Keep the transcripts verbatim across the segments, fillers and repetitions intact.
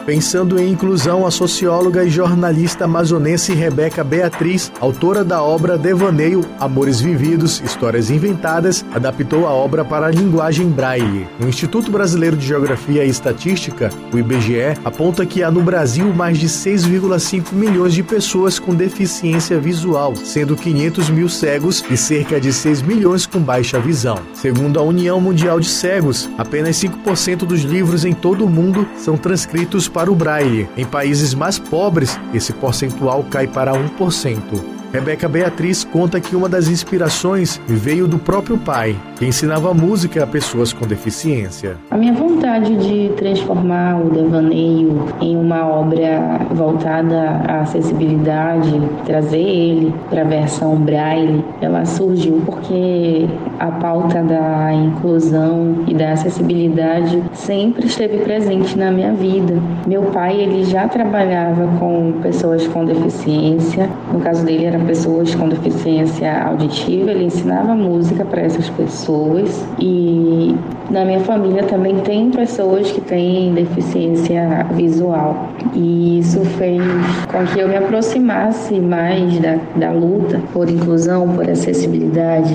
Pensando em inclusão, a socióloga e jornalista amazonense Rebeca Beatriz, autora da obra Devaneio, Amores Vividos, Histórias Inventadas, adaptou a obra para a linguagem braille. O Instituto Brasileiro de Geografia e Estatística, o I B G E, aponta que há no Brasil mais de seis vírgula cinco milhões de pessoas com deficiência visual, sendo quinhentos mil cegos e cerca de seis milhões com baixa visão. Segundo a União Mundial de Cegos, apenas cinco por cento dos livros em todo o mundo são transcritos para o braille. Em países mais pobres, esse percentual cai para um por cento. Rebeca Beatriz conta que uma das inspirações veio do próprio pai, que ensinava música a pessoas com deficiência. A minha vontade de transformar o Devaneio em uma obra voltada à acessibilidade, trazer ele para a versão braille, ela surgiu porque a pauta da inclusão e da acessibilidade sempre esteve presente na minha vida. Meu pai, ele já trabalhava com pessoas com deficiência, no caso dele era pessoas com deficiência auditiva, ele ensinava música para essas pessoas, e na minha família também tem pessoas que têm deficiência visual, e isso fez com que eu me aproximasse mais da, da luta por inclusão, por acessibilidade.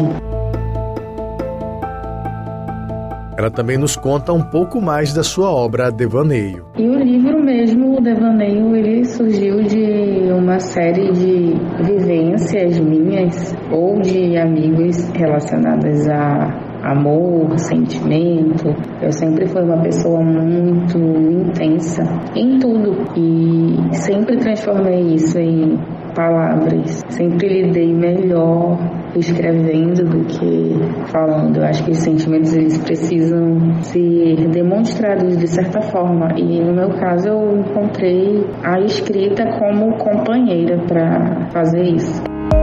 Ela também nos conta um pouco mais da sua obra Devaneio. E o livro mesmo, o Devaneio, ele surgiu de uma série de vivências minhas ou de amigos relacionadas a amor, sentimento. Eu sempre fui uma pessoa muito intensa em tudo e sempre transformei isso em palavras. Sempre lidei melhor escrevendo do que falando. Eu acho que os sentimentos, eles precisam ser demonstrados de certa forma, e no meu caso eu encontrei a escrita como companheira para fazer isso.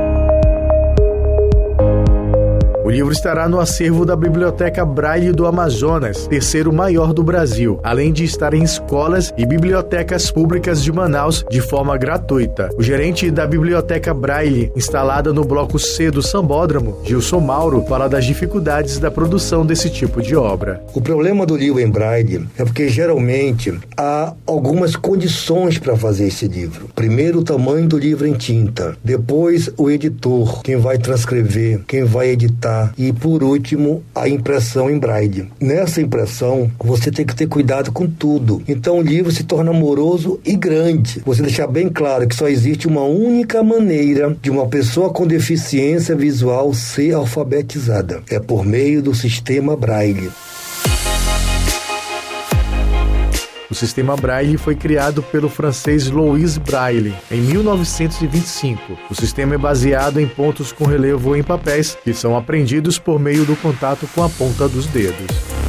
O livro estará no acervo da Biblioteca Braille do Amazonas, terceiro maior do Brasil, além de estar em escolas e bibliotecas públicas de Manaus de forma gratuita. O gerente da Biblioteca Braille, instalada no Bloco C do Sambódromo, Gilson Mauro, fala das dificuldades da produção desse tipo de obra. O problema do livro em Braille é porque geralmente há algumas condições para fazer esse livro. Primeiro, o tamanho do livro em tinta. Depois, o editor, quem vai transcrever, quem vai editar. E, por último, a impressão em braille. Nessa impressão, você tem que ter cuidado com tudo. Então, o livro se torna moroso e grande. Você deixar bem claro que só existe uma única maneira de uma pessoa com deficiência visual ser alfabetizada. É por meio do sistema braille. O sistema Braille foi criado pelo francês Louis Braille em mil novecentos e vinte e cinco. O sistema é baseado em pontos com relevo em papéis que são aprendidos por meio do contato com a ponta dos dedos.